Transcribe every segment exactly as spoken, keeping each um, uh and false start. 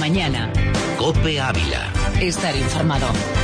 mañana. COPE Ávila. Estar informado.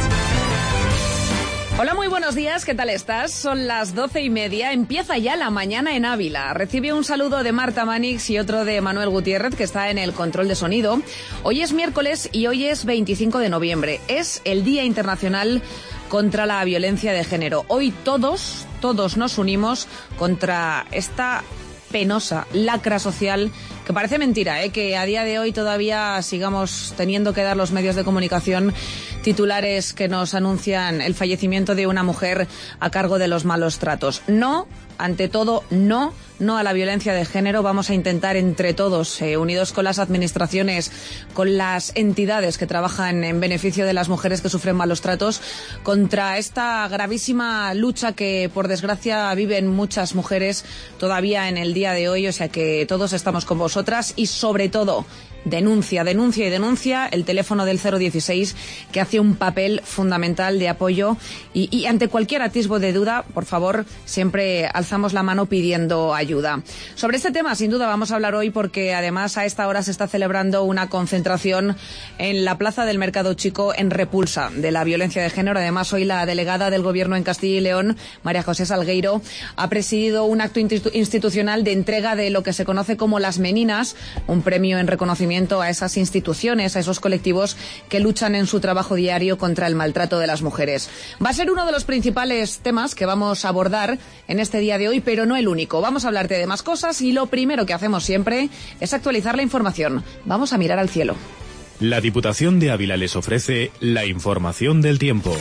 Hola, muy buenos días, ¿qué tal estás? Son las doce y media, empieza ya la mañana en Ávila. Recibe un saludo de Marta Manix y otro de Manuel Gutiérrez, que está en el control de sonido. Hoy es miércoles y hoy es veinticinco de noviembre. Es el Día Internacional contra la Violencia de Género. Hoy todos, todos nos unimos contra esta penosa lacra social que parece mentira, ¿eh? Que a día de hoy todavía sigamos teniendo que dar los medios de comunicación titulares que nos anuncian el fallecimiento de una mujer a cargo de los malos tratos. No, ante todo, no, no a la violencia de género. Vamos a intentar entre todos, eh, unidos con las administraciones, con las entidades que trabajan en beneficio de las mujeres que sufren malos tratos, contra esta gravísima lucha que, por desgracia, viven muchas mujeres todavía en el día de hoy. O sea que todos estamos con vosotros y, sobre todo, denuncia, denuncia y denuncia. El teléfono del cero dieciséis, que hace un papel fundamental de apoyo y, y ante cualquier atisbo de duda, por favor, siempre alzamos la mano pidiendo ayuda. Sobre este tema, sin duda, vamos a hablar hoy porque además a esta hora se está celebrando una concentración en la Plaza del Mercado Chico en repulsa de la violencia de género. Además, hoy la delegada del Gobierno en Castilla y León, María José Salgueiro, ha presidido un acto institucional de entrega de lo que se conoce como las Meninas, un premio en reconocimiento a esas instituciones, a esos colectivos que luchan en su trabajo diario contra el maltrato de las mujeres. Va a ser uno de los principales temas que vamos a abordar en este día de hoy, pero no el único. Vamos a hablarte de más cosas y lo primero que hacemos siempre es actualizar la información. Vamos a mirar al cielo. La Diputación de Ávila les ofrece la información del tiempo.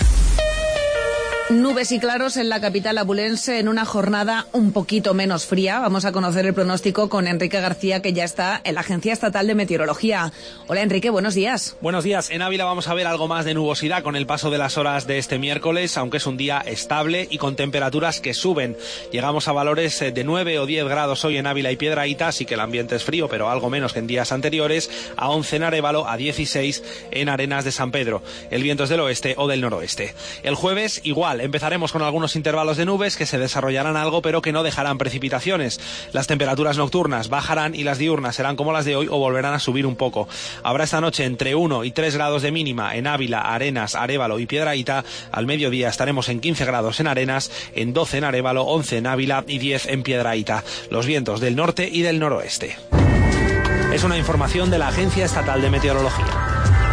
Nubes y claros en la capital abulense en una jornada un poquito menos fría. Vamos a conocer el pronóstico con Enrique García, que ya está en la Agencia Estatal de Meteorología. Hola, Enrique, buenos días. Buenos días. En Ávila vamos a ver algo más de nubosidad con el paso de las horas de este miércoles, aunque es un día estable y con temperaturas que suben. Llegamos a valores de nueve o diez grados hoy en Ávila y Piedrahíta, así que el ambiente es frío, pero algo menos que en días anteriores. A once en Arévalo, a dieciséis en Arenas de San Pedro. El viento es del oeste o del noroeste. El jueves, igual. Empezaremos con algunos intervalos de nubes que se desarrollarán algo, pero que no dejarán precipitaciones. Las temperaturas nocturnas bajarán y las diurnas serán como las de hoy o volverán a subir un poco. Habrá esta noche entre uno y tres grados de mínima en Ávila, Arenas, Arévalo y Piedrahíta. Al mediodía estaremos en quince grados en Arenas, en doce en Arévalo, once en Ávila y diez en Piedrahíta. Los vientos del norte y del noroeste. Es una información de la Agencia Estatal de Meteorología.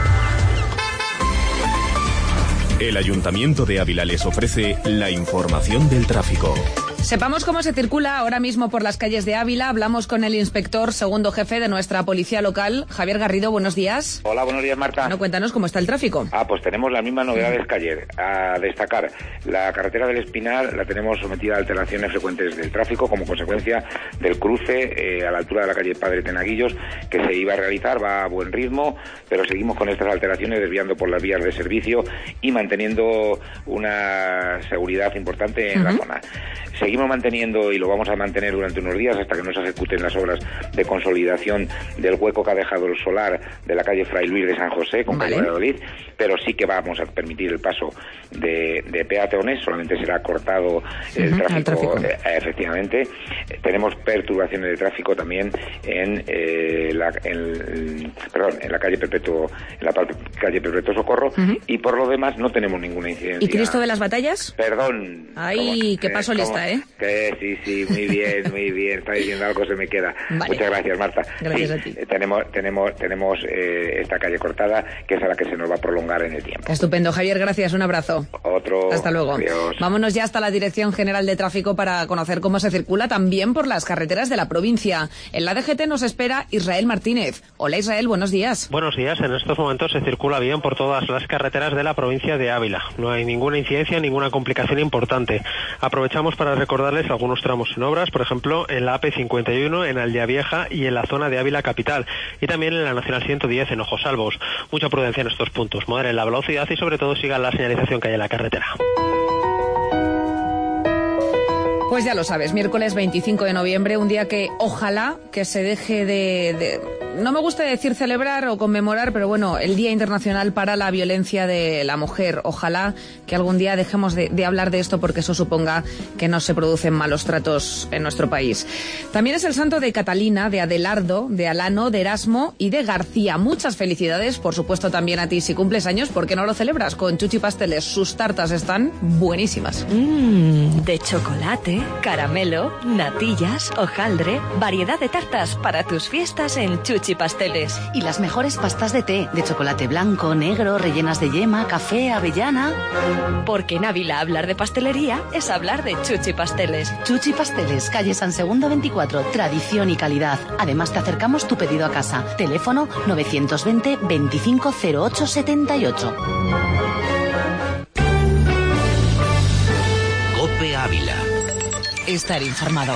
El Ayuntamiento de Ávila les ofrece la información del tráfico. Sepamos cómo se circula ahora mismo por las calles de Ávila. Hablamos con el inspector segundo jefe de nuestra policía local, Javier Garrido. Buenos días. Hola, buenos días, Marta. Bueno, cuéntanos cómo está el tráfico. Ah, pues tenemos las mismas novedades que ayer. A destacar, la carretera del Espinal la tenemos sometida a alteraciones frecuentes del tráfico como consecuencia del cruce eh, a la altura de la calle Padre Tenaguillos, que se iba a realizar, va a buen ritmo, pero seguimos con estas alteraciones desviando por las vías de servicio y manteniendo una seguridad importante en uh-huh. la zona. Seguimos manteniendo y lo vamos a mantener durante unos días hasta que no se ejecuten las obras de consolidación del hueco que ha dejado el solar de la calle Fray Luis de San José con calle Valladolid, pero sí que vamos a permitir el paso de, de peatones, solamente será cortado el, uh-huh, tráfico, el tráfico. Eh, efectivamente. Tenemos perturbaciones de tráfico también en, eh, la, en, perdón, en la calle Perpetuo, en la calle Perpetuo Socorro, uh-huh. y por lo demás no tenemos ninguna incidencia. ¿Y Cristo de las Batallas? Perdón. Ay, qué paso lista, ¿eh? Que sí, sí, muy bien, muy bien. Está diciendo algo, se me queda. Vale. Muchas gracias, Marta. Gracias sí, a ti. Tenemos, tenemos, tenemos eh, esta calle cortada, que es a la que se nos va a prolongar en el tiempo. Estupendo, Javier, gracias. Un abrazo. Otro. Hasta luego. Adiós. Vámonos ya hasta la Dirección General de Tráfico para conocer cómo se circula también por las carreteras de la provincia. En la D G T nos espera Israel Martínez. Hola, Israel, buenos días. Buenos días. En estos momentos se circula bien por todas las carreteras de la provincia de Ávila. No hay ninguna incidencia, ninguna complicación importante. Aprovechamos para recordarles algunos tramos en obras, por ejemplo, en la A P cincuenta y uno, en Aldea Vieja y en la zona de Ávila Capital, y también en la Nacional ciento diez en Ojosalvos. Mucha prudencia en estos puntos, moderen la velocidad y sobre todo sigan la señalización que hay en la carretera. Pues ya lo sabes, miércoles veinticinco de noviembre, un día que ojalá que se deje de, de no me gusta decir celebrar o conmemorar, pero bueno, el Día Internacional para la Violencia de la Mujer. Ojalá que algún día dejemos de, de hablar de esto, porque eso suponga que no se producen malos tratos en nuestro país. También es el santo de Catalina, de Adelardo, de Alano, de Erasmo y de García. Muchas felicidades, por supuesto, también a ti si cumples años. ¿Por qué no lo celebras con Chuchi Pasteles? Sus tartas están buenísimas. Mmm, de chocolate, caramelo, natillas, hojaldre, variedad de tartas para tus fiestas en Chuchi Pasteles. Y las mejores pastas de té, de chocolate blanco, negro, rellenas de yema, café, avellana. Porque en Ávila hablar de pastelería es hablar de Chuchi Pasteles. Chuchi Pasteles, calle San Segundo veinticuatro, tradición y calidad. Además te acercamos tu pedido a casa. Teléfono novecientos veinte veinticinco cero ocho setenta y ocho. COPE Ávila. Estar informado.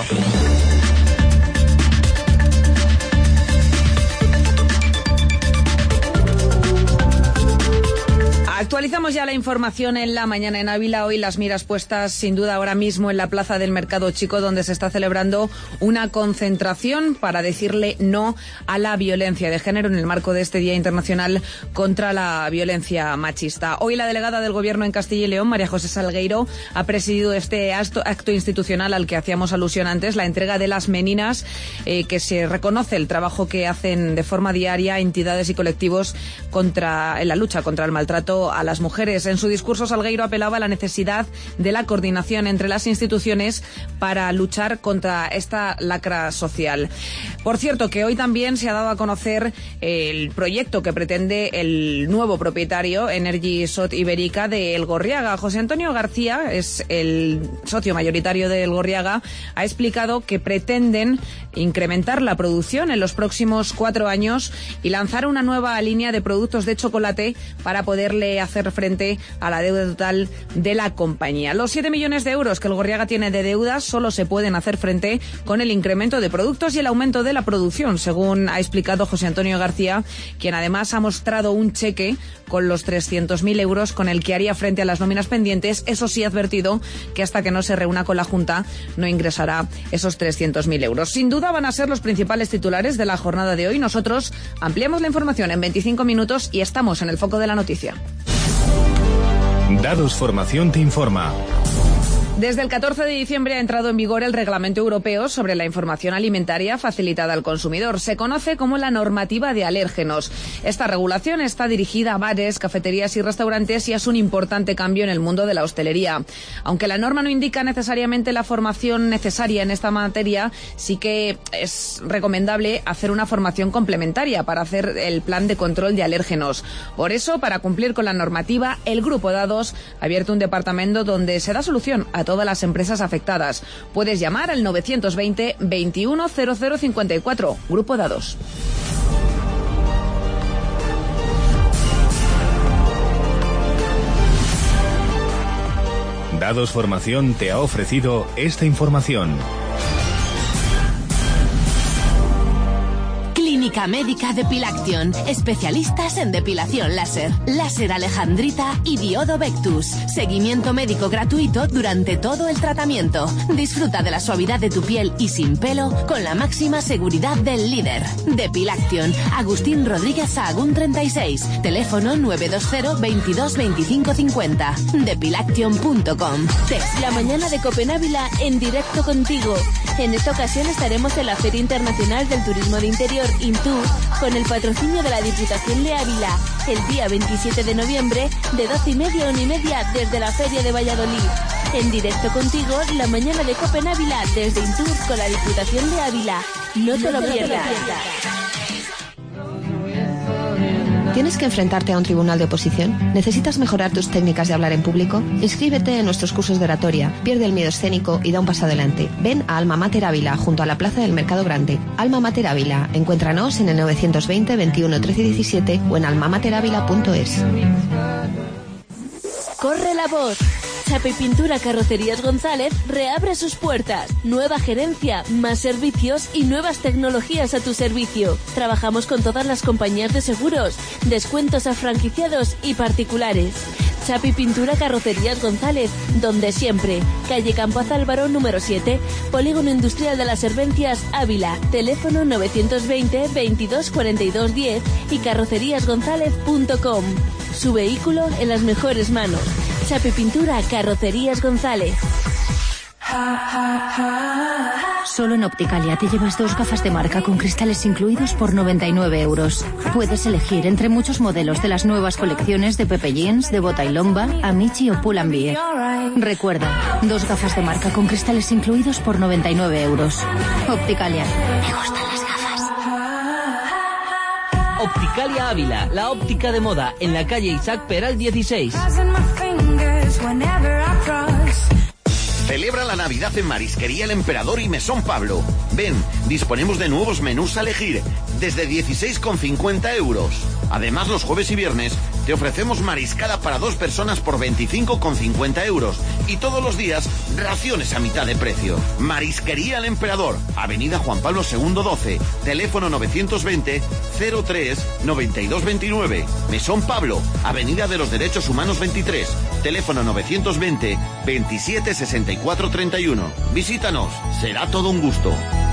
Actualizamos ya la información en la mañana en Ávila. Hoy las miras puestas sin duda ahora mismo en la plaza del Mercado Chico, donde se está celebrando una concentración para decirle no a la violencia de género en el marco de este Día Internacional contra la Violencia Machista. Hoy la delegada del Gobierno en Castilla y León, María José Salgueiro, ha presidido este acto, acto institucional al que hacíamos alusión antes, la entrega de las meninas, eh, que se reconoce el trabajo que hacen de forma diaria entidades y colectivos contra, en la lucha contra el maltrato a las mujeres. En su discurso, Salgueiro apelaba a la necesidad de la coordinación entre las instituciones para luchar contra esta lacra social. Por cierto, que hoy también se ha dado a conocer el proyecto que pretende el nuevo propietario, Energy Sot Ibérica, de El Gorriaga. José Antonio García es el socio mayoritario de El Gorriaga. Ha explicado que pretenden incrementar la producción en los próximos cuatro años y lanzar una nueva línea de productos de chocolate para poderle hacer frente a la deuda total de la compañía. Los siete millones de euros que El Gorriaga tiene de deudas solo se pueden hacer frente con el incremento de productos y el aumento de la producción, según ha explicado José Antonio García, quien además ha mostrado un cheque con los trescientos mil euros con el que haría frente a las nóminas pendientes. Eso sí, ha advertido que hasta que no se reúna con la Junta no ingresará esos trescientos mil euros. Sin duda van a ser los principales titulares de la jornada de hoy. Nosotros ampliamos la información en veinticinco minutos y estamos en el foco de la noticia. Dados Formación te informa. Desde el catorce de diciembre ha entrado en vigor el Reglamento Europeo sobre la información alimentaria facilitada al consumidor. Se conoce como la normativa de alérgenos. Esta regulación está dirigida a bares, cafeterías y restaurantes y es un importante cambio en el mundo de la hostelería. Aunque la norma no indica necesariamente la formación necesaria en esta materia, sí que es recomendable hacer una formación complementaria para hacer el plan de control de alérgenos. Por eso, para cumplir con la normativa, el Grupo Dados ha abierto un departamento donde se da solución a todas las empresas afectadas. Puedes llamar al novecientos veinte veintiuno cero cero cincuenta y cuatro. Grupo Dados. Dados Formación te ha ofrecido esta información. Clínica Médica Depilaction, especialistas en depilación láser, láser alejandrita y diodo Vectus. Seguimiento médico gratuito durante todo el tratamiento. Disfruta de la suavidad de tu piel y sin pelo con la máxima seguridad del líder. Depilaction, Agustín Rodríguez Sahagún treinta y seis, teléfono nueve dos cero veintidós veinticinco cincuenta, depilaction punto com. La mañana de COPE Ávila en directo contigo. En esta ocasión estaremos en la Feria Internacional del Turismo de Interior Intur con el patrocinio de la Diputación de Ávila el día veintisiete de noviembre de doce y media a una y media desde la Feria de Valladolid. En directo contigo, la mañana de COPE Ávila desde Intur con la Diputación de Ávila. No te lo pierdas. ¿Tienes que enfrentarte a un tribunal de oposición? ¿Necesitas mejorar tus técnicas de hablar en público? Inscríbete en nuestros cursos de oratoria, pierde el miedo escénico y da un paso adelante. Ven a Alma Mater Ávila, junto a la Plaza del Mercado Grande. Alma Mater Ávila. Encuéntranos en el novecientos veinte veintiuno trece diecisiete o en alma mater ávila punto es. Corre la voz. Chapa y Pintura Carrocerías González reabre sus puertas. Nueva gerencia, más servicios y nuevas tecnologías a tu servicio. Trabajamos con todas las compañías de seguros, descuentos a franquiciados y particulares. Chapi Pintura Carrocerías González, donde siempre. Calle Campo Álvaro número siete, Polígono Industrial de las Servencias, Ávila. Teléfono novecientos veinte, veintidós, cuarenta y dos, diez y carrocerías gonzález punto com. Su vehículo en las mejores manos. Chapi Pintura Carrocerías González. Solo en Opticalia te llevas dos gafas de marca con cristales incluidos por noventa y nueve euros. Puedes elegir entre muchos modelos de las nuevas colecciones de Pepe Jeans, de Bota y Lomba, Amici o Pull&Bear. Recuerda, dos gafas de marca con cristales incluidos por noventa y nueve euros. Opticalia. Me gustan las gafas. Opticalia Ávila, la óptica de moda, en la calle Isaac Peral dieciséis. Celebra la Navidad en Marisquería El Emperador y Mesón Pablo. Ven, disponemos de nuevos menús a elegir, desde dieciséis con cincuenta euros. Además, los jueves y viernes te ofrecemos mariscada para dos personas por veinticinco con cincuenta euros. Y todos los días, raciones a mitad de precio. Marisquería El Emperador, Avenida Juan Pablo segundo doce, teléfono novecientos veinte, cero tres, noventa y dos veintinueve. Mesón Pablo, Avenida de los Derechos Humanos veintitrés, teléfono novecientos veinte, veintisiete, sesenta y cuatro, treinta y uno. Visítanos, será todo un gusto.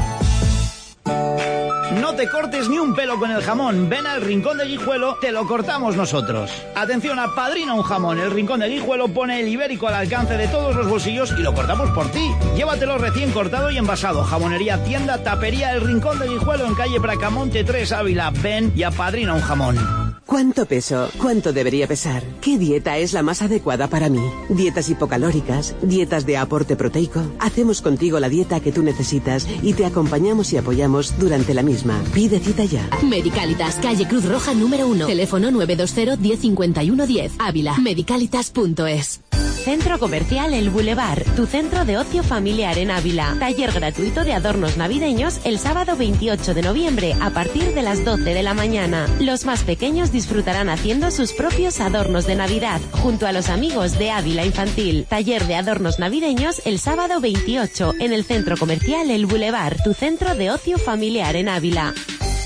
No te cortes ni un pelo con el jamón. Ven al Rincón de Guijuelo, te lo cortamos nosotros. Atención, apadrina un jamón. El Rincón de Guijuelo pone el ibérico al alcance de todos los bolsillos y lo cortamos por ti. Llévatelo recién cortado y envasado. Jamonería, tienda, tapería, El Rincón de Guijuelo en calle Bracamonte tres, Ávila. Ven y apadrina un jamón. ¿Cuánto peso? ¿Cuánto debería pesar? ¿Qué dieta es la más adecuada para mí? Dietas hipocalóricas, dietas de aporte proteico. Hacemos contigo la dieta que tú necesitas y te acompañamos y apoyamos durante la misma. Pide cita ya. Medicalitas, calle Cruz Roja número uno. Teléfono nueve dos cero, diez cincuenta y uno diez. Ávila. Medicalitas punto es. Centro Comercial El Boulevard, tu centro de ocio familiar en Ávila. Taller gratuito de adornos navideños el sábado veintiocho de noviembre a partir de las doce de la mañana. Los más pequeños disfrutarán haciendo sus propios adornos de Navidad junto a los amigos de Ávila Infantil. Taller de adornos navideños el sábado veintiocho en el Centro Comercial El Boulevard, tu centro de ocio familiar en Ávila.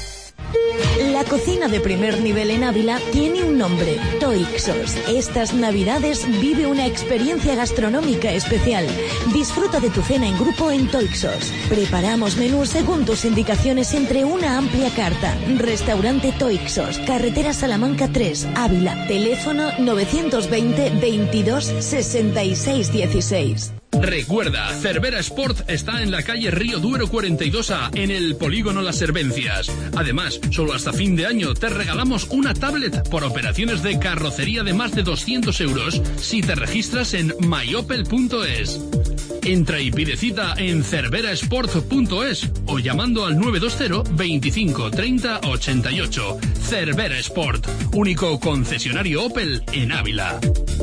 La cocina de primer nivel en Ávila tiene un nombre, Toixos. Estas navidades vive una experiencia gastronómica especial. Disfruta de tu cena en grupo en Toixos. Preparamos menús según tus indicaciones entre una amplia carta. Restaurante Toixos, carretera Salamanca tres, Ávila. Teléfono novecientos veinte, veintidós, sesenta y seis, dieciséis. Recuerda, Cervera Sport está en la calle Río Duero cuarenta y dos A, en el Polígono Las Servencias. Además, solo hasta fin de año te regalamos una tablet por operaciones de carrocería de más de doscientos euros si te registras en my opel punto es. Entra y pide cita en cervera sport punto es o llamando al nueve dos cero, veinticinco, treinta, ochenta y ocho. Cervera Sport, único concesionario Opel en Ávila.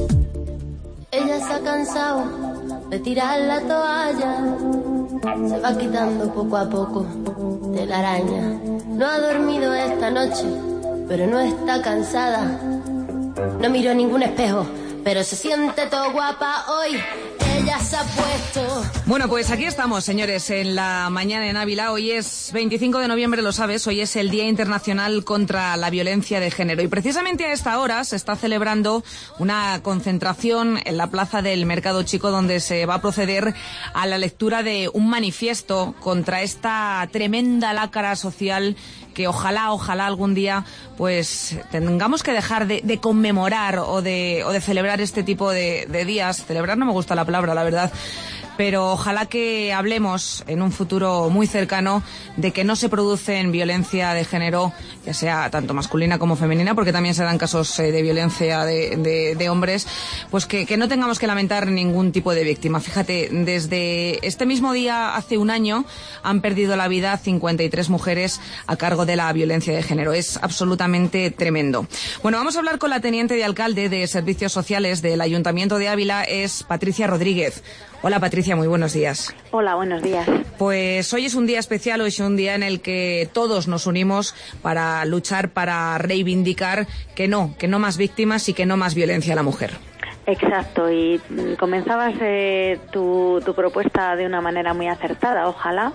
Ella se ha cansado de tirar la toalla, se va quitando poco a poco de la araña. No ha dormido esta noche, pero no está cansada. No miró ningún espejo, pero se siente todo guapa hoy. Ella se ha puesto. Bueno, pues aquí estamos, señores, en la mañana en Ávila. Hoy es veinticinco de noviembre, lo sabes, hoy es el Día Internacional contra la Violencia de Género. Y precisamente a esta hora se está celebrando una concentración en la plaza del Mercado Chico, donde se va a proceder a la lectura de un manifiesto contra esta tremenda lacra social que ojalá, ojalá algún día pues tengamos que dejar de, de conmemorar o de, o de celebrar este tipo de, de días. Celebrar no me gusta la palabra, la verdad. Pero ojalá que hablemos en un futuro muy cercano de que no se producen violencia de género, ya sea tanto masculina como femenina, porque también se dan casos eh, de violencia de, de, de hombres, pues que, que no tengamos que lamentar ningún tipo de víctima. Fíjate, desde este mismo día, hace un año, han perdido la vida cincuenta y tres mujeres a cargo de la violencia de género. Es absolutamente tremendo. Bueno, vamos a hablar con la teniente de alcalde de Servicios Sociales del Ayuntamiento de Ávila, es Patricia Rodríguez. Hola, Patricia, muy buenos días. Hola, buenos días. Pues hoy es un día especial, hoy es un día en el que todos nos unimos para luchar, para reivindicar que no, que no más víctimas y que no más violencia a la mujer. Exacto, y comenzabas eh, tu, tu propuesta de una manera muy acertada, ojalá.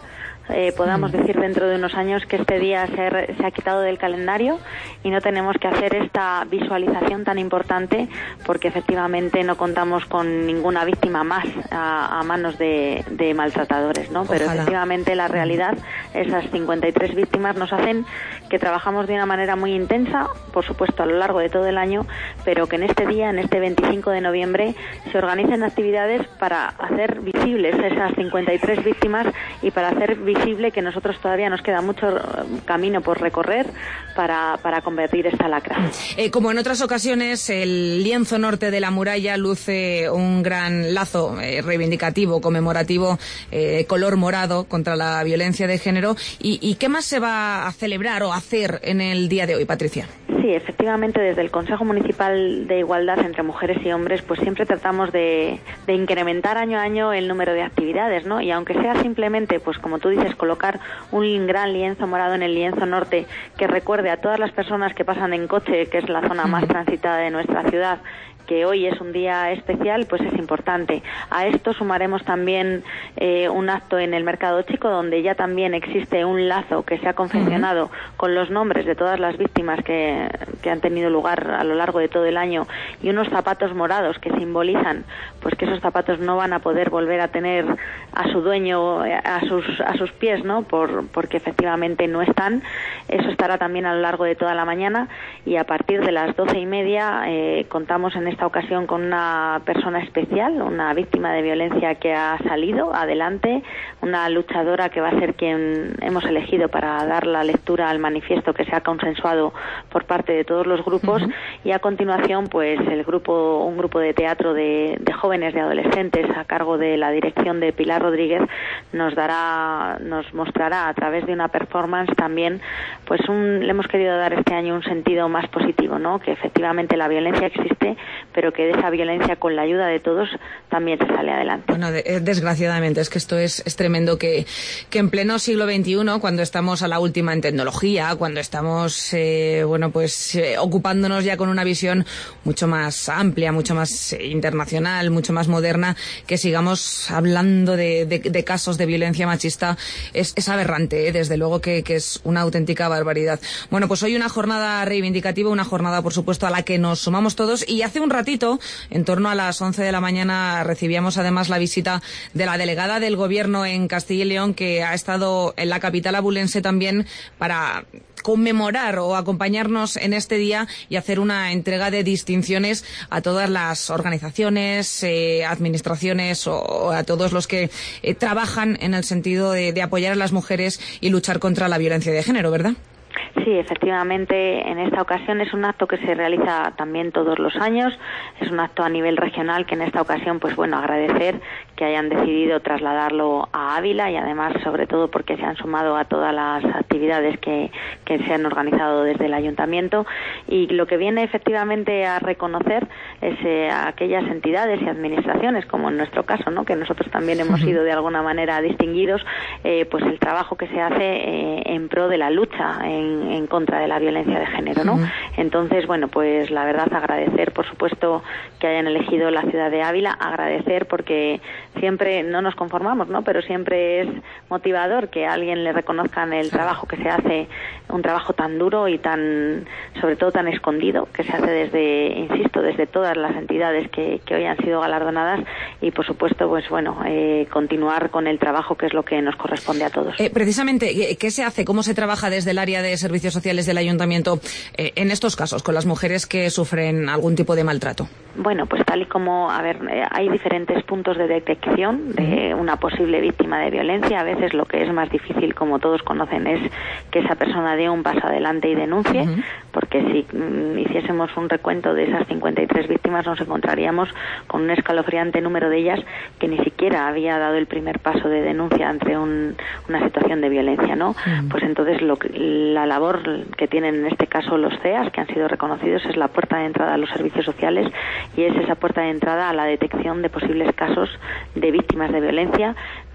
eh, podamos decir dentro de unos años que este día se ha, se ha quitado del calendario y no tenemos que hacer esta visualización tan importante, porque efectivamente no contamos con ninguna víctima más a, a manos de, de maltratadores, ¿no? Pero Ojalá. efectivamente la realidad, esas cincuenta y tres víctimas nos hacen que trabajamos de una manera muy intensa, por supuesto a lo largo de todo el año, pero que en este día, en este veinticinco de noviembre, se organicen actividades para hacer visibles esas cincuenta y tres víctimas y para hacer visible que nosotros todavía nos queda mucho camino por recorrer para, para combatir esta lacra. Eh, como en otras ocasiones, el lienzo norte de la muralla luce un gran lazo eh, reivindicativo, conmemorativo, eh, color morado contra la violencia de género. ¿Y, ¿Y qué más se va a celebrar o hacer en el día de hoy, Patricia? Sí, efectivamente, desde el Consejo Municipal de Igualdad entre Mujeres y Hombres, pues siempre tratamos de, de incrementar año a año el número de actividades, ¿no? Y aunque sea simplemente, pues como tú dices, colocar un gran lienzo morado en el lienzo norte que recuerde a todas las personas que pasan en coche, que es la zona más transitada de nuestra ciudad, que hoy es un día especial, pues es importante. A esto sumaremos también eh, un acto en el Mercado Chico, donde ya también existe un lazo que se ha confeccionado uh-huh. con los nombres de todas las víctimas que, que han tenido lugar a lo largo de todo el año, y unos zapatos morados que simbolizan pues que esos zapatos no van a poder volver a tener a su dueño a sus a sus pies, ¿no? Por, porque efectivamente no están. Eso estará también a lo largo de toda la mañana, y a partir de las doce y media eh, contamos en esta ocasión con una persona especial, una víctima de violencia que ha salido adelante, una luchadora que va a ser quien hemos elegido para dar la lectura al manifiesto que se ha consensuado por parte de todos los grupos. Uh-huh. Y a continuación, pues el grupo, un grupo de teatro de, de jóvenes, de adolescentes, a cargo de la dirección de Pilar Rodríguez, nos dará, nos mostrará a través de una performance también, pues un, le hemos querido dar este año un sentido más positivo, ¿no? Que efectivamente la violencia existe, pero que de esa violencia, con la ayuda de todos, también se sale adelante. Bueno, de, desgraciadamente, es que esto es, es tremendo que, que en pleno siglo veintiuno, cuando estamos a la última en tecnología, cuando estamos, eh, bueno, pues eh, ocupándonos ya con una visión mucho más amplia, mucho más eh, internacional, mucho más moderna, que sigamos hablando de, de, de casos de violencia machista, es, es aberrante, ¿eh? Desde luego que, que es una auténtica barbaridad. Bueno, pues hoy una jornada reivindicativa, una jornada, por supuesto, a la que nos sumamos todos, y hace un ratito, en torno a las once de la mañana, recibíamos además la visita de la delegada del Gobierno en Castilla y León, que ha estado en la capital abulense también para conmemorar o acompañarnos en este día y hacer una entrega de distinciones a todas las organizaciones, eh, administraciones o, o a todos los que eh, trabajan en el sentido de, de apoyar a las mujeres y luchar contra la violencia de género, ¿verdad? Sí, efectivamente, en esta ocasión es un acto que se realiza también todos los años, es un acto a nivel regional que en esta ocasión, pues bueno, agradecer que hayan decidido trasladarlo a Ávila, y además, sobre todo, porque se han sumado a todas las actividades que, que se han organizado desde el Ayuntamiento, y lo que viene efectivamente a reconocer es eh, a aquellas entidades y administraciones, como en nuestro caso, ¿no? Que nosotros también hemos sido de alguna manera distinguidos, eh, pues el trabajo que se hace eh, en pro de la lucha en en contra de la violencia de género, ¿no? Uh-huh. Entonces, bueno, pues la verdad, agradecer, por supuesto, que hayan elegido la ciudad de Ávila, agradecer porque siempre no nos conformamos, ¿no? Pero siempre es motivador que a alguien le reconozcan el trabajo que se hace, un trabajo tan duro y tan, sobre todo tan escondido, que se hace desde, insisto, desde todas las entidades que, que hoy han sido galardonadas, y por supuesto, pues bueno, eh, continuar con el trabajo que es lo que nos corresponde a todos. Eh, precisamente, ¿qué se hace? ¿Cómo se trabaja desde el área de servicios sociales del Ayuntamiento eh, en estos casos, con las mujeres que sufren algún tipo de maltrato? Bueno, pues tal y como, a ver, eh, hay diferentes puntos de detección de una posible víctima de violencia. A veces lo que es más difícil, como todos conocen, es que esa persona dé un paso adelante y denuncie, uh-huh. porque si mm, hiciésemos un recuento de esas cincuenta y tres víctimas, nos encontraríamos con un escalofriante número de ellas que ni siquiera había dado el primer paso de denuncia ante un, una situación de violencia, ¿no? Uh-huh. Pues entonces lo que, la labor que tienen en este caso los C E A S, que han sido reconocidos, es la puerta de entrada a los servicios sociales, y es esa puerta de entrada a la detección de posibles casos de víctimas de violencia.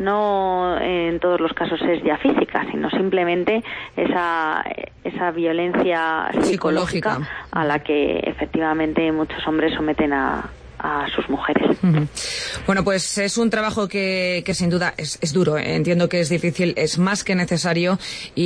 No en todos los casos es ya física, sino simplemente esa, esa violencia psicológica, psicológica a la que efectivamente muchos hombres someten a a sus mujeres. Uh-huh. Bueno, pues es un trabajo que, que sin duda es, es duro, ¿eh? Entiendo que es difícil, es más que necesario,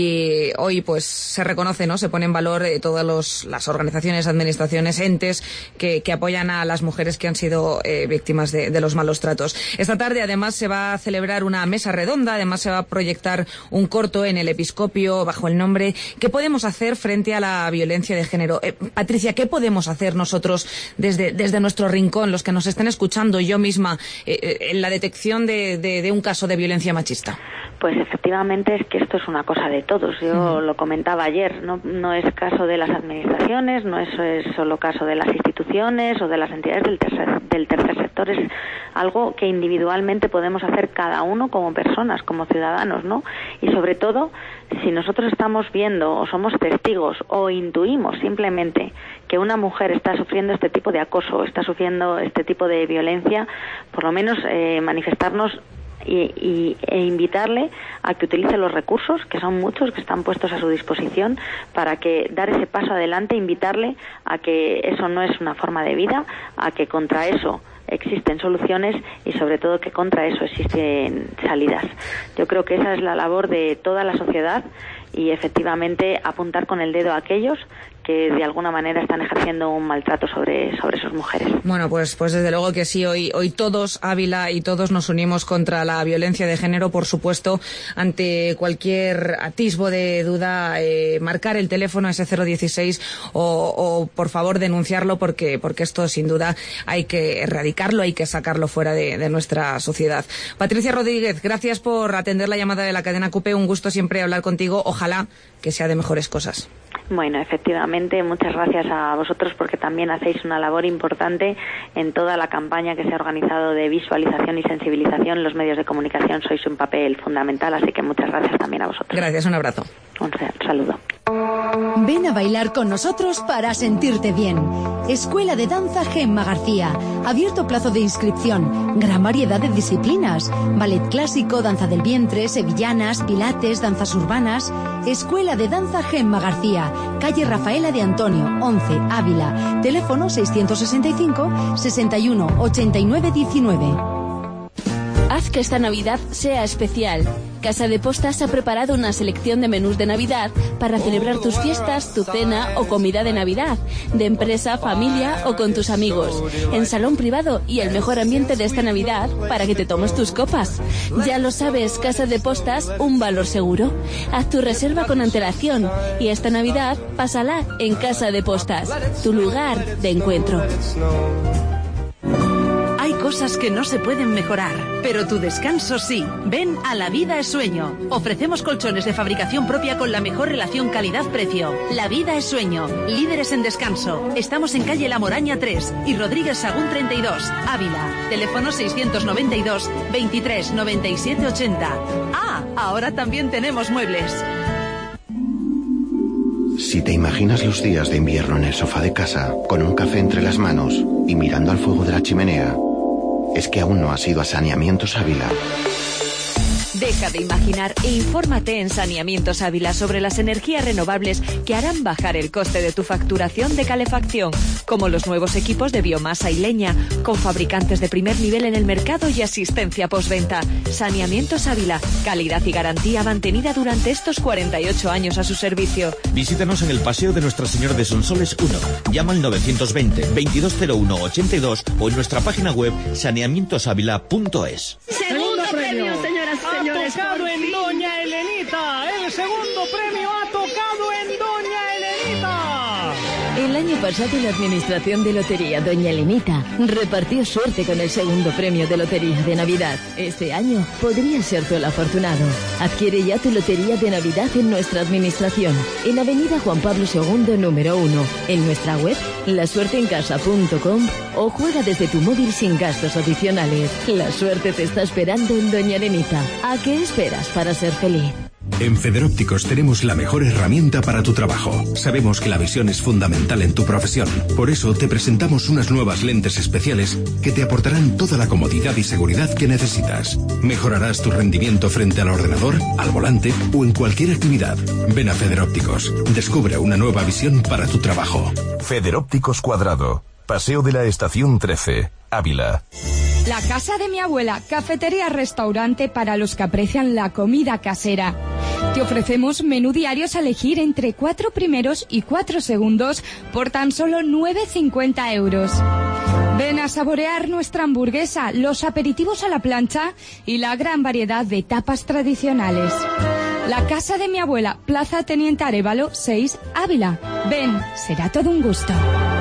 y hoy pues se reconoce, ¿no? Se pone en valor eh, todas los, las organizaciones, administraciones, entes que, que apoyan a las mujeres que han sido eh, víctimas de, de los malos tratos. Esta tarde además se va a celebrar una mesa redonda, además se va a proyectar un corto en el Episcopio bajo el nombre ¿Qué podemos hacer frente a la violencia de género? Eh, Patricia, ¿qué podemos hacer nosotros desde, desde nuestro rincón, los que nos estén escuchando, yo misma, eh, en la detección de, de, de un caso de violencia machista? Pues efectivamente es que esto es una cosa de todos. Yo uh-huh. lo comentaba ayer, no, no es caso de las administraciones, no es, es solo caso de las instituciones o de las entidades del tercer, del tercer sector, es algo que individualmente podemos hacer cada uno como personas, como ciudadanos, ¿no? Y sobre todo, si nosotros estamos viendo o somos testigos o intuimos simplemente que una mujer está sufriendo este tipo de acoso, está sufriendo este tipo de violencia, por lo menos eh, manifestarnos Y, y, e invitarle a que utilice los recursos, que son muchos, que están puestos a su disposición, para que dar ese paso adelante, invitarle a que eso no es una forma de vida, a que contra eso existen soluciones y sobre todo que contra eso existen salidas. Yo creo que esa es la labor de toda la sociedad y efectivamente apuntar con el dedo a aquellos que de alguna manera están ejerciendo un maltrato sobre, sobre sus mujeres. Bueno, pues, pues desde luego que sí, hoy, hoy todos, Ávila, y todos nos unimos contra la violencia de género, por supuesto, ante cualquier atisbo de duda, eh, marcar el teléfono ese cero dieciséis o, o por favor denunciarlo porque, porque esto sin duda hay que erradicarlo, hay que sacarlo fuera de, de nuestra sociedad. Patricia Rodríguez, gracias por atender la llamada de la cadena COPE, un gusto siempre hablar contigo, ojalá que sea de mejores cosas. Bueno, efectivamente, muchas gracias a vosotros porque también hacéis una labor importante en toda la campaña que se ha organizado de visualización y sensibilización. Los medios de comunicación sois un papel fundamental, así que muchas gracias también a vosotros. Gracias, un abrazo. Un saludo. Ven a bailar con nosotros para sentirte bien. Escuela de Danza Gemma García. Abierto plazo de inscripción. Gran variedad de disciplinas. Ballet clásico, danza del vientre, sevillanas, pilates, danzas urbanas. Escuela de Danza Gemma García. Calle Rafaela de Antonio, once, Ávila. Teléfono seiscientos sesenta y cinco, sesenta y uno, ochenta y nueve, diecinueve. Haz que esta Navidad sea especial. Casa de Postas ha preparado una selección de menús de Navidad para celebrar tus fiestas, tu cena o comida de Navidad, de empresa, familia o con tus amigos, en salón privado y el mejor ambiente de esta Navidad para que te tomes tus copas. Ya lo sabes, Casa de Postas, un valor seguro. Haz tu reserva con antelación y esta Navidad pásala en Casa de Postas, tu lugar de encuentro. Hay cosas que no se pueden mejorar, pero tu descanso sí. Ven a La Vida es Sueño. Ofrecemos colchones de fabricación propia con la mejor relación calidad-precio. La Vida es Sueño. Líderes en descanso. Estamos en calle La Moraña tres y Rodríguez Sagún treinta y dos, Ávila. Teléfono seiscientos noventa y dos, veintitrés, noventa y siete, ochenta. Ah, ahora también tenemos muebles. Si te imaginas los días de invierno en el sofá de casa, con un café entre las manos y mirando al fuego de la chimenea, es que aún no has ido a Saneamientos Ávila. Deja de imaginar e infórmate en Saneamientos Ávila sobre las energías renovables que harán bajar el coste de tu facturación de calefacción, como los nuevos equipos de biomasa y leña, con fabricantes de primer nivel en el mercado y asistencia postventa. Saneamientos Ávila, calidad y garantía mantenida durante estos cuarenta y ocho años a su servicio. Visítanos en el Paseo de Nuestra Señora de Sonsoles uno. Llama al novecientos veinte, veintidós cero uno, ochenta y dos o en nuestra página web saneamientos ávila punto es. Segundo premio, señoras y señores. Ha tocado en Doña Elenita. El segundo premio ha tocado en Doña Elenita. El año pasado la Administración de Lotería Doña Elenita repartió suerte con el segundo premio de Lotería de Navidad. Este año podría ser tú el afortunado. Adquiere ya tu Lotería de Navidad en nuestra Administración, en Avenida Juan Pablo segundo, número uno, en nuestra web la suerte en casa punto com o juega desde tu móvil sin gastos adicionales. La suerte te está esperando en Doña Elenita. ¿A qué esperas para ser feliz? En Federópticos tenemos la mejor herramienta para tu trabajo. Sabemos que la visión es fundamental en tu profesión. Por eso te presentamos unas nuevas lentes especiales que te aportarán toda la comodidad y seguridad que necesitas. Mejorarás tu rendimiento frente al ordenador, al volante o en cualquier actividad. Ven a Federópticos. Descubre una nueva visión para tu trabajo. Federópticos Cuadrado. Paseo de la Estación trece, Ávila. La casa de mi abuela, cafetería-restaurante para los que aprecian la comida casera. Te ofrecemos menú diarios a elegir entre cuatro primeros y cuatro segundos por tan solo nueve cincuenta euros. Ven a saborear nuestra hamburguesa, los aperitivos a la plancha y la gran variedad de tapas tradicionales. La casa de mi abuela, Plaza Teniente Arévalo seis, Ávila. Ven, será todo un gusto.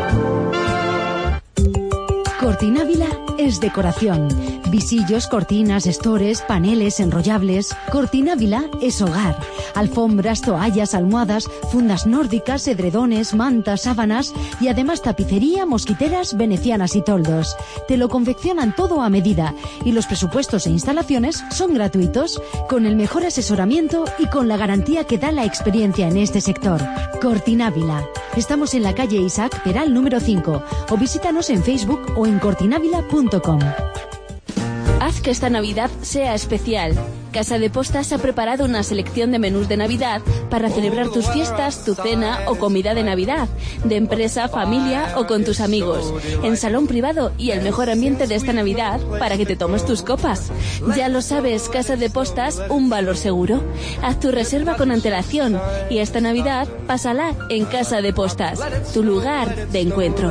Cortina Ávila es decoración. Visillos, cortinas, estores, paneles, enrollables. Cortina Ávila es hogar. Alfombras, toallas, almohadas, fundas nórdicas, edredones, mantas, sábanas y además tapicería, mosquiteras, venecianas y toldos. Te lo confeccionan todo a medida y los presupuestos e instalaciones son gratuitos, con el mejor asesoramiento y con la garantía que da la experiencia en este sector. Cortina Ávila. Estamos en la calle Isaac Peral número cinco o visítanos en Facebook o en cortinavila punto com. Haz que esta Navidad sea especial. Casa de Postas ha preparado una selección de menús de Navidad para celebrar tus fiestas, tu cena o comida de Navidad, de empresa, familia o con tus amigos, en salón privado y el mejor ambiente de esta Navidad para que te tomes tus copas. Ya lo sabes, Casa de Postas, un valor seguro. Haz tu reserva con antelación y esta Navidad pásala en Casa de Postas, tu lugar de encuentro.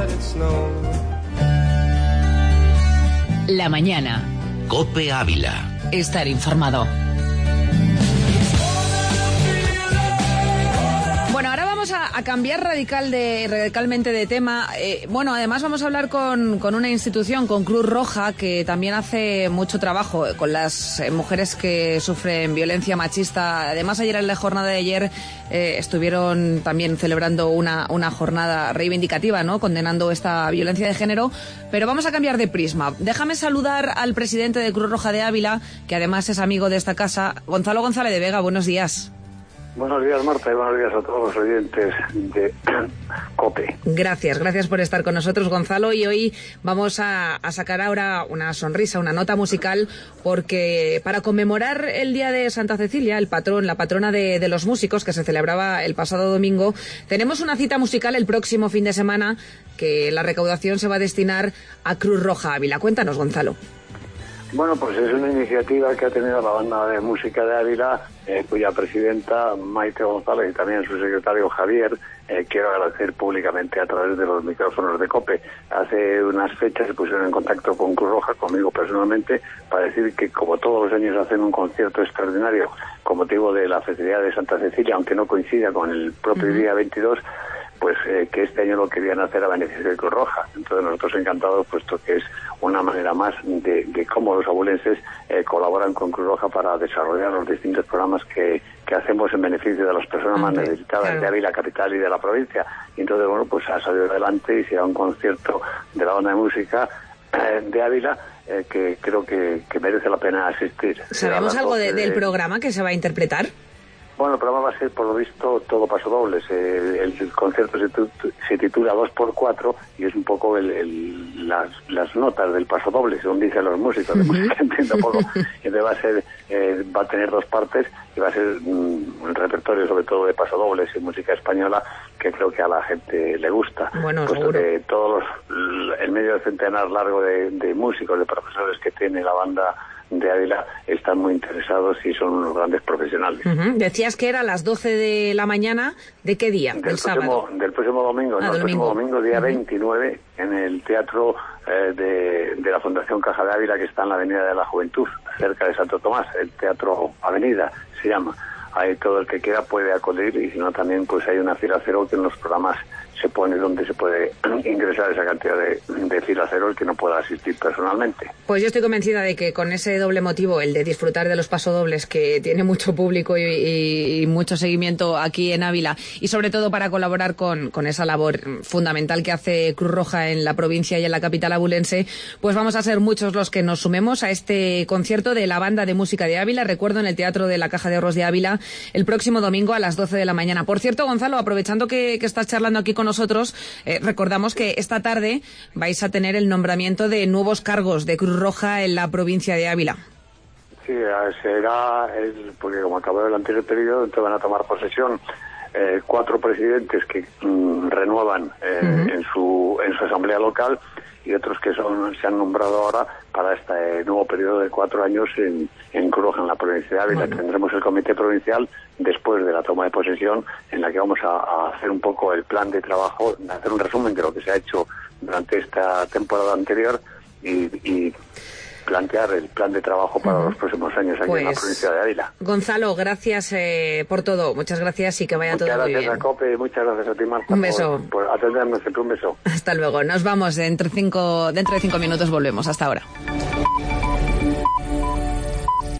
La mañana. COPE Ávila. Estar informado. Bueno, ahora vamos a, a cambiar radical de, radicalmente de tema. Eh, bueno, además vamos a hablar con, con una institución, con Cruz Roja, que también hace mucho trabajo con las eh, mujeres que sufren violencia machista. Además, ayer en la jornada de ayer eh, estuvieron también celebrando una, una jornada reivindicativa, ¿no?, condenando esta violencia de género. Pero vamos a cambiar de prisma. Déjame saludar al presidente de Cruz Roja de Ávila, que además es amigo de esta casa, Gonzalo González de Vega. Buenos días. Buenos días, Marta, y buenos días a todos los oyentes de COPE. Gracias, gracias por estar con nosotros, Gonzalo, y hoy vamos a, a sacar ahora una sonrisa, una nota musical, porque para conmemorar el Día de Santa Cecilia, el patrón, la patrona de, de los músicos, que se celebraba el pasado domingo, tenemos una cita musical el próximo fin de semana, que la recaudación se va a destinar a Cruz Roja Ávila. Cuéntanos, Gonzalo. Bueno, pues es una iniciativa que ha tenido la banda de música de Ávila, eh, cuya presidenta Maite González y también su secretario Javier, eh, quiero agradecer públicamente a través de los micrófonos de COPE. Hace unas fechas se pusieron en contacto con Cruz Roja, conmigo personalmente, para decir que como todos los años hacen un concierto extraordinario con motivo de la festividad de Santa Cecilia, aunque no coincida con el propio uh-huh. día veintidós, pues eh, que este año lo querían hacer a beneficio de Cruz Roja. Entonces nosotros encantados, puesto que es una manera más de, de cómo los abulenses eh, colaboran con Cruz Roja para desarrollar los distintos programas que, que hacemos en beneficio de las personas más necesitadas claro. de Ávila capital y de la provincia. Y entonces, bueno, pues ha salido adelante y se da un concierto de la banda de música eh, de Ávila eh, que creo que, que merece la pena asistir. ¿Sabemos algo de, del de... programa que se va a interpretar? Bueno, el programa va a ser, por lo visto, todo pasodobles. Eh, el, el concierto se, tu, se titula dos por cuatro y es un poco el, el, las, las notas del pasodoble, según dicen los músicos de música, entiendo poco. Entonces va a ser, eh, va a tener dos partes y va a ser um, un repertorio sobre todo de pasodobles y música española que creo que a la gente le gusta. Bueno, pues seguro. De todos los, el medio centenar largo de, de músicos, de profesores que tiene la banda de Ávila están muy interesados y son unos grandes profesionales. Uh-huh. Decías que era a las doce de la mañana. ¿De qué día? Del, del próximo, sábado. Del próximo domingo, ah, no, el domingo. próximo domingo, día uh-huh. veintinueve, en el Teatro eh, de, de la Fundación Caja de Ávila, que está en la Avenida de la Juventud, cerca de Santo Tomás, el Teatro Avenida se llama. Ahí todo el que quiera puede acudir y si no también pues hay una fila cero que en los programas se pone donde se puede ingresar esa cantidad de, de fila cero el que no pueda asistir personalmente. Pues yo estoy convencida de que con ese doble motivo, el de disfrutar de los pasodobles, que tiene mucho público y, y, y mucho seguimiento aquí en Ávila, y sobre todo para colaborar con, con esa labor fundamental que hace Cruz Roja en la provincia y en la capital abulense, pues vamos a ser muchos los que nos sumemos a este concierto de la banda de música de Ávila, recuerdo, en el Teatro de la Caja de Ahorros de Ávila, el próximo domingo a las doce de la mañana. Por cierto, Gonzalo, aprovechando que, que estás charlando aquí con nosotros, eh, recordamos que esta tarde vais a tener el nombramiento de nuevos cargos de Cruz Roja en la provincia de Ávila. Sí, será, el, porque como acabó el anterior periodo, entonces van a tomar posesión eh, cuatro presidentes que mm, renuevan eh, uh-huh. en su en su asamblea local y otros que son se han nombrado ahora para este nuevo periodo de cuatro años en, en Cruz, en la provincia de Ávila. Bueno. Tendremos el comité provincial después de la toma de posesión, en la que vamos a, a hacer un poco el plan de trabajo, hacer un resumen de lo que se ha hecho durante esta temporada anterior y, y plantear el plan de trabajo para uh-huh. los próximos años aquí pues, en la provincia de Ávila. Gonzalo, gracias eh, por todo. Muchas gracias y que vaya muchas todo muy bien. Muchas gracias a COPE, muchas gracias a ti, Marta, un beso. Por, por atendernos. Un beso. Hasta luego. Nos vamos. Dentro de cinco, dentro de cinco minutos volvemos. Hasta ahora.